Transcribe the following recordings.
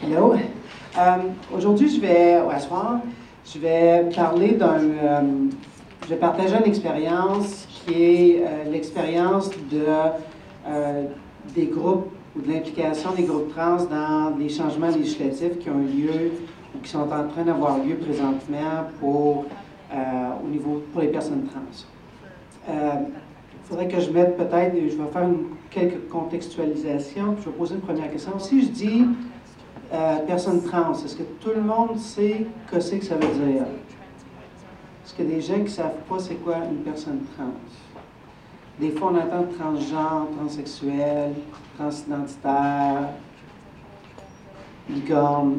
Hello. Aujourd'hui, ou à soir, je vais parler je vais partager une expérience qui est l'expérience des groupes ou de l'implication des groupes trans dans les changements législatifs qui ont eu lieu ou qui sont en train d'avoir lieu présentement pour les personnes trans. Il faudrait que je mette peut-être, je vais faire quelques contextualisations, puis je vais poser une première question. Si je dis personne trans, est-ce que tout le monde sait que c'est que ça veut dire? Est-ce qu'il y a des gens qui ne savent pas c'est quoi une personne trans? Des fois, on entend transgenre, transsexuel, transidentitaire, licorne.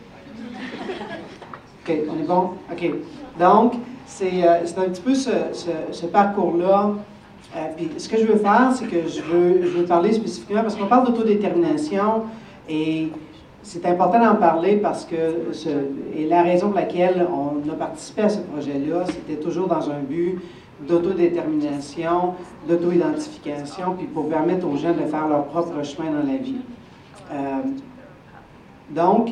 OK, on est bon? OK. Donc, c'est un petit peu ce parcours-là. Puis ce que je veux faire, c'est que je veux parler spécifiquement, parce qu'on parle d'autodétermination, et c'est important d'en parler parce que, et la raison pour laquelle on a participé à ce projet-là, c'était toujours dans un but d'autodétermination, d'auto-identification, puis pour permettre aux gens de faire leur propre chemin dans la vie. Donc,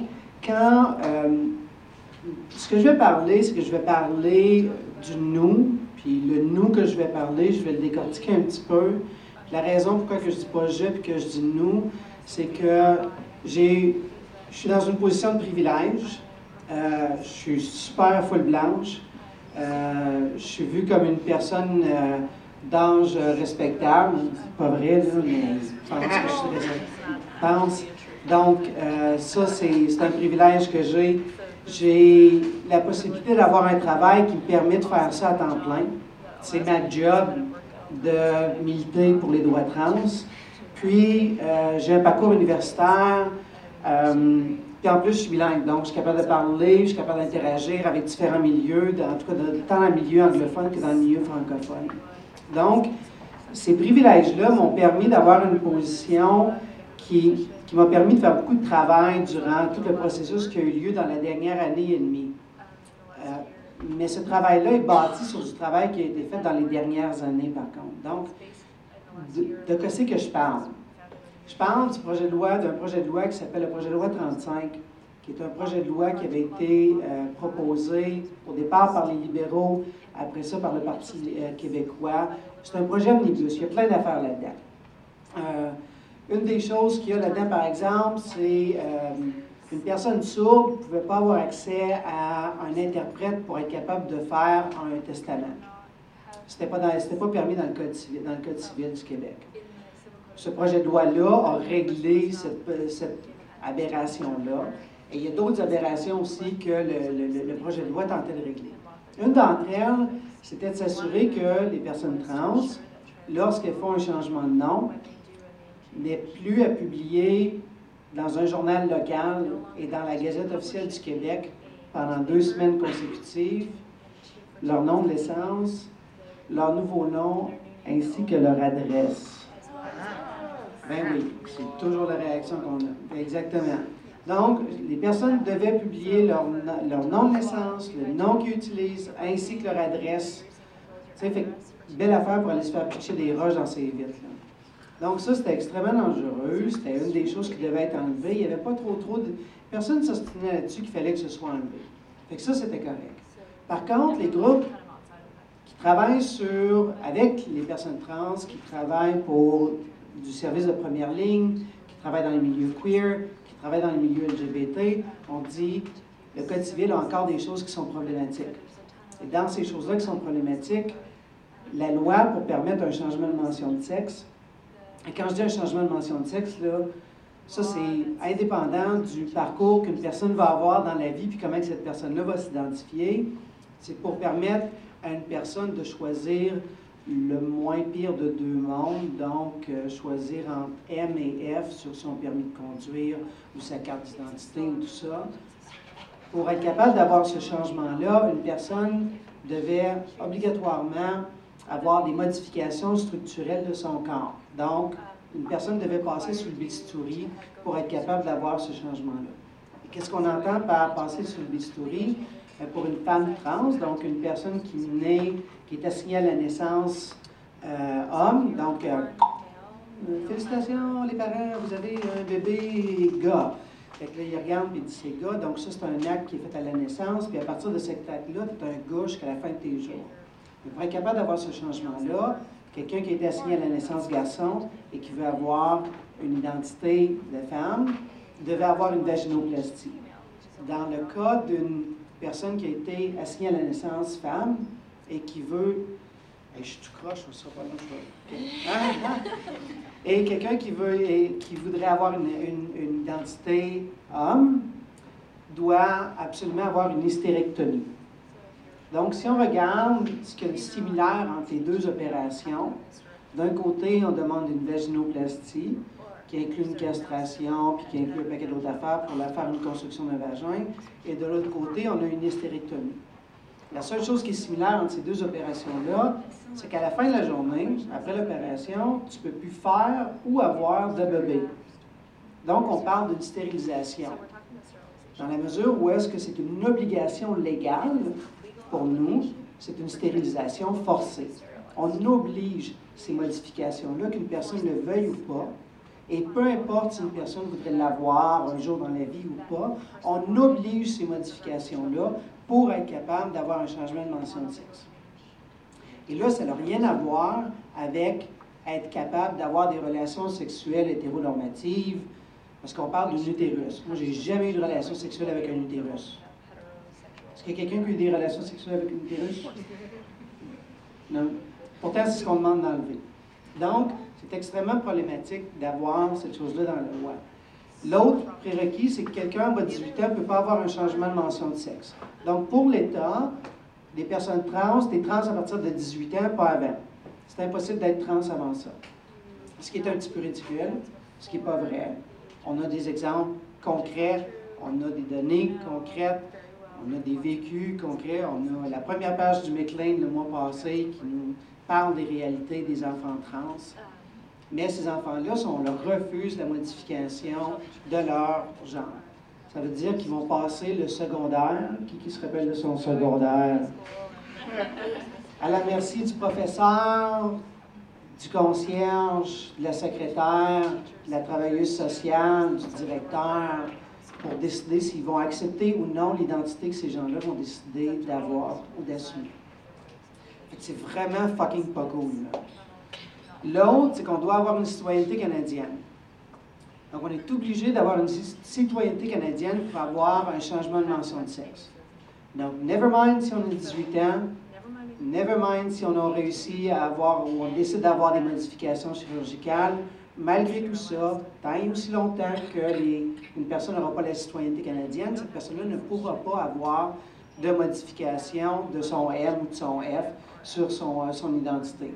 ce que je vais parler, c'est que je vais parler du nous, puis le nous que je vais parler, je vais le décortiquer un petit peu. La raison pourquoi que je dis pas je puis que je dis nous, c'est que je suis dans une position de privilège. Je suis super full blanche. Je suis vue comme une personne d'âge respectable. C'est pas vrai, là, mais je pense que je pense. Donc, ça, c'est un privilège que j'ai. J'ai la possibilité d'avoir un travail qui me permet de faire ça à temps plein. C'est ma job de militer pour les droits trans. Puis, j'ai un parcours universitaire. Puis en plus, je suis bilingue, donc je suis capable de parler, je suis capable d'interagir avec différents milieux, en tout cas tant dans le milieu anglophone que dans le milieu francophone. Donc, ces privilèges-là m'ont permis d'avoir une position qui m'a permis de faire beaucoup de travail durant tout le processus qui a eu lieu dans la dernière année et demie. Mais ce travail-là est bâti sur du travail qui a été fait dans les dernières années, par contre. Donc, de quoi c'est que je parle? Je parle d'un projet de loi qui s'appelle le projet de loi 35, qui est un projet de loi qui avait été proposé au départ par les libéraux, après ça par le Parti québécois. C'est un projet omnibus, il y a plein d'affaires là-dedans. Une des choses qu'il y a là-dedans, par exemple, c'est une personne sourde ne pouvait pas avoir accès à un interprète pour être capable de faire un testament. C'était pas permis dans le Code civil du Québec. Ce projet de loi-là a réglé cette aberration-là. Et il y a d'autres aberrations aussi que le projet de loi tentait de régler. Une d'entre elles, c'était de s'assurer que les personnes trans, lorsqu'elles font un changement de nom, n'aient plus à publier dans un journal local et dans la Gazette officielle du Québec pendant 2 semaines consécutives leur nom de naissance, leur nouveau nom, ainsi que leur adresse. Ben oui, c'est toujours la réaction qu'on a. Exactement. Donc, les personnes devaient publier leur nom de naissance, le nom qu'ils utilisent, ainsi que leur adresse. Tu sais, fait belle affaire pour aller se faire pitcher des roches dans ces vitres, là. Donc ça, c'était extrêmement dangereux. C'était une des choses qui devait être enlevée. Il n'y avait pas trop de... Personne ne s'obstinait là-dessus qu'il fallait que ce soit enlevé. Fait que ça, c'était correct. Par contre, les groupes qui travaillent avec les personnes trans, qui travaillent pour du service de première ligne, qui travaillent dans les milieux queer, qui travaillent dans les milieux LGBT, on dit le Code civil a encore des choses qui sont problématiques. Et dans ces choses-là qui sont problématiques, la loi pour permettre un changement de mention de sexe, et quand je dis un changement de mention de sexe, là, ça c'est indépendant du parcours qu'une personne va avoir dans la vie, puis comment cette personne-là va s'identifier. C'est pour permettre à une personne de choisir le moins pire de deux mondes, donc choisir entre M et F sur son permis de conduire ou sa carte d'identité ou tout ça. Pour être capable d'avoir ce changement-là, une personne devait obligatoirement avoir des modifications structurelles de son corps. Donc, une personne devait passer sur le bistouri pour être capable d'avoir ce changement-là. Et qu'est-ce qu'on entend par passer sur le bistouri? Pour une femme trans, donc une personne qui est assignée à la naissance homme, donc félicitations les parents, vous avez un bébé gars. Fait que là, il regarde et il dit c'est gars, donc ça, c'est un acte qui est fait à la naissance, puis à partir de cet acte-là, tu es un gars jusqu'à la fin de tes jours. Mais pour être capable d'avoir ce changement-là, quelqu'un qui a été assigné à la naissance garçon et qui veut avoir une identité de femme, devait avoir une vaginoplastie. Dans le cas d'une personne qui a été assignée à la naissance femme et qui veut... Hey, je suis tout croche, je sais pas là, et quelqu'un qui voudrait avoir une identité homme doit absolument avoir une hystérectomie. Donc, si on regarde ce qu'il y a de similaire entre les deux opérations, d'un côté, on demande une vaginoplastie, qui inclut une castration, puis qui inclut un paquet d'autres affaires pour faire une construction d'un vagin, et de l'autre côté, on a une hystérectomie. La seule chose qui est similaire entre ces deux opérations-là, c'est qu'à la fin de la journée, après l'opération, tu ne peux plus faire ou avoir de bébé. Donc, on parle d'une stérilisation. Dans la mesure où est-ce que c'est une obligation légale pour nous, c'est une stérilisation forcée. On oblige ces modifications-là, qu'une personne le veuille ou pas, et peu importe si une personne voudrait l'avoir un jour dans la vie ou pas, on oblige ces modifications-là pour être capable d'avoir un changement de mention de sexe. Et là, ça n'a rien à voir avec être capable d'avoir des relations sexuelles hétéronormatives, parce qu'on parle d'un utérus. Moi, j'ai jamais eu de relation sexuelle avec un utérus. Est-ce qu'il y a quelqu'un qui a eu des relations sexuelles avec un utérus? Non. Pourtant, c'est ce qu'on demande d'enlever. Donc, c'est extrêmement problématique d'avoir cette chose-là dans la loi. L'autre prérequis, c'est que quelqu'un en bas de 18 ans ne peut pas avoir un changement de mention de sexe. Donc, pour l'État, des personnes trans, t'es trans à partir de 18 ans, pas avant. C'est impossible d'être trans avant ça. Ce qui est un petit peu ridicule, ce qui n'est pas vrai. On a des exemples concrets, on a des données concrètes, on a des vécus concrets. On a la première page du Maclean le mois passé qui nous parle des réalités des enfants trans. Mais ces enfants-là, on leur refuse la modification de leur genre. Ça veut dire qu'ils vont passer le secondaire. Qui se rappelle de son secondaire? À la merci du professeur, du concierge, de la secrétaire, de la travailleuse sociale, du directeur, pour décider s'ils vont accepter ou non l'identité que ces gens-là vont décider d'avoir ou d'assumer. C'est vraiment fucking pas cool, là. L'autre, c'est qu'on doit avoir une citoyenneté canadienne. Donc, on est obligé d'avoir une citoyenneté canadienne pour avoir un changement de mention de sexe. Donc, never mind si on a 18 ans, never mind si on a réussi à avoir ou on décide d'avoir des modifications chirurgicales, malgré tout ça, tant et aussi longtemps qu'une personne n'aura pas la citoyenneté canadienne, cette personne-là ne pourra pas avoir de modification de son M ou de son F sur son identité.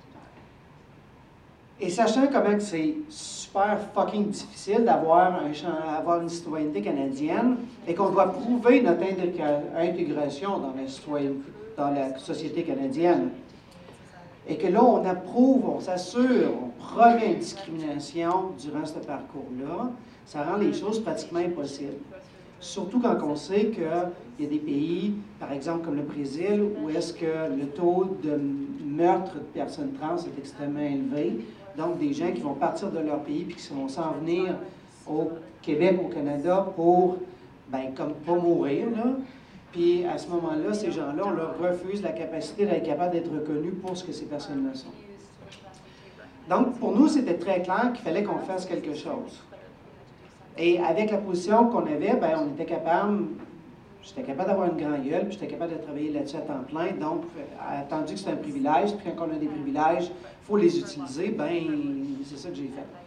Et sachant comment c'est super fucking difficile d'avoir une citoyenneté canadienne et qu'on doit prouver notre intégration dans la société canadienne, et que là, on approuve, on s'assure, on promet une discrimination durant ce parcours-là, ça rend les choses pratiquement impossibles. Surtout quand on sait qu'il y a des pays, par exemple comme le Brésil, où est-ce que le taux de meurtre de personnes trans est extrêmement élevé. Donc, des gens qui vont partir de leur pays puis qui vont s'en venir au Québec, au Canada, pour, comme pas mourir, là. Puis, à ce moment-là, ces gens-là, on leur refuse la capacité d'être capable d'être reconnus pour ce que ces personnes-là sont. Donc, pour nous, c'était très clair qu'il fallait qu'on fasse quelque chose. Et avec la position qu'on avait, on était capable, j'étais capable d'avoir une grande gueule, puis j'étais capable de travailler là-dessus à temps plein. Donc, attendu que c'est un privilège, puis quand on a des privilèges, il faut les utiliser, c'est ça que j'ai fait.